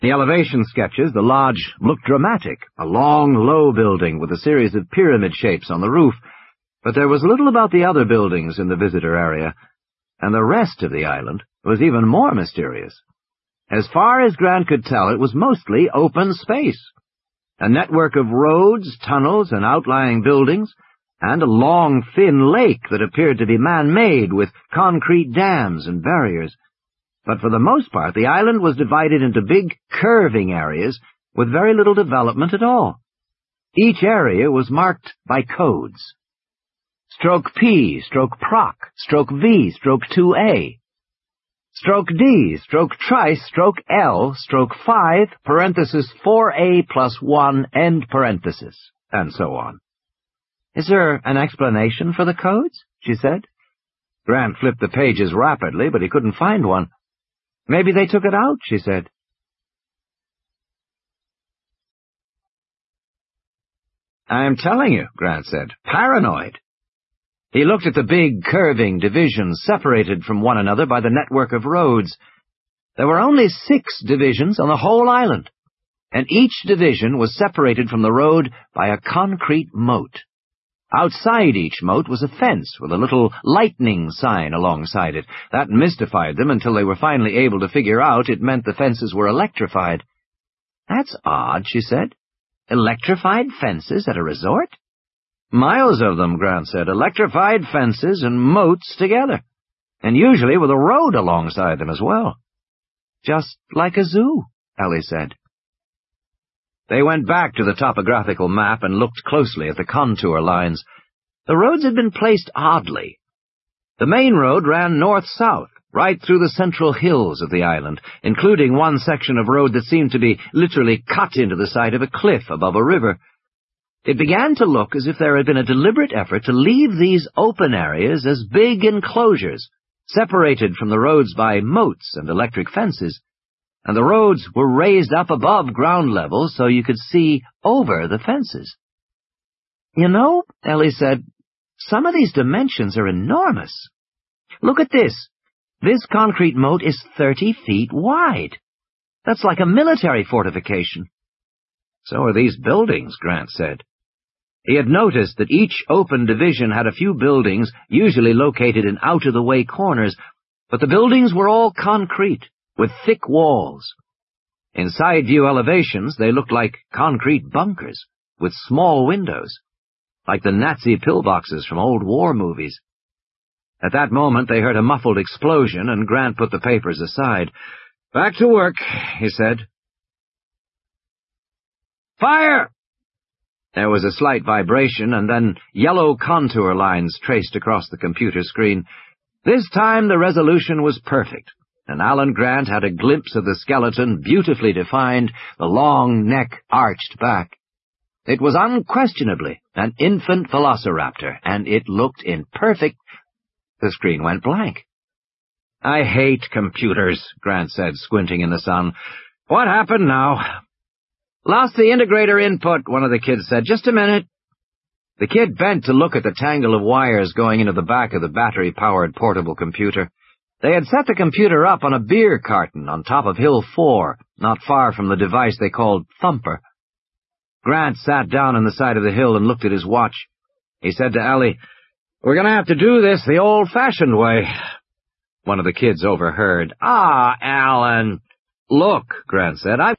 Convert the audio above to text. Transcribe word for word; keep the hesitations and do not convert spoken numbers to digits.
The elevation sketches, the lodge looked dramatic, a long, low building with a series of pyramid shapes on the roof, but there was little about the other buildings in the visitor area, and the rest of the island was even more mysterious. As far as Grant could tell, it was mostly open space, a network of roads, tunnels, and outlying buildings, and a long, thin lake that appeared to be man-made with concrete dams and barriers. But for the most part, the island was divided into big, curving areas with very little development at all. Each area was marked by codes. Stroke P, stroke Proc, stroke V, stroke two A. Stroke D, stroke Trice, stroke L, stroke five, parenthesis four A plus one, end parenthesis, and so on. "Is there an explanation for the codes?" she said. Grant flipped the pages rapidly, but he couldn't find one. "Maybe they took it out," she said. "I'm telling you," Grant said. "Paranoid." He looked at the big, curving divisions separated from one another by the network of roads. There were only six divisions on the whole island, and each division was separated from the road by a concrete moat. Outside each moat was a fence with a little lightning sign alongside it. That mystified them until they were finally able to figure out it meant the fences were electrified. "That's odd," she said. "Electrified fences at a resort?" "Miles of them," Grant said. "Electrified fences and moats together, and usually with a road alongside them as well." "Just like a zoo," Ellie said. They went back to the topographical map and looked closely at the contour lines. The roads had been placed oddly. The main road ran north-south, right through the central hills of the island, including one section of road that seemed to be literally cut into the side of a cliff above a river. It began to look as if there had been a deliberate effort to leave these open areas as big enclosures, separated from the roads by moats and electric fences, and the roads were raised up above ground level so you could see over the fences. "You know," Ellie said, "some of these dimensions are enormous. Look at this. This concrete moat is thirty feet wide. That's like a military fortification." "So are these buildings," Grant said. He had noticed that each open division had a few buildings, usually located in out-of-the-way corners, but the buildings were all concrete, with thick walls. In side-view elevations, they looked like concrete bunkers, with small windows, like the Nazi pillboxes from old war movies. At that moment, they heard a muffled explosion, and Grant put the papers aside. "Back to work," he said. "Fire!" There was a slight vibration, and then yellow contour lines traced across the computer screen. This time the resolution was perfect, and Alan Grant had a glimpse of the skeleton, beautifully defined, the long neck arched back. It was unquestionably an infant velociraptor, and it looked in perfect... The screen went blank. "I hate computers," Grant said, squinting in the sun. "What happened now?" "Lost the integrator input," one of the kids said. "Just a minute." The kid bent to look at the tangle of wires going into the back of the battery-powered portable computer. They had set the computer up on a beer carton on top of Hill four, not far from the device they called Thumper. Grant sat down on the side of the hill and looked at his watch. He said to Ellie, "We're going to have to do this the old-fashioned way." One of the kids overheard. "Ah, Alan." "Look," Grant said, "I've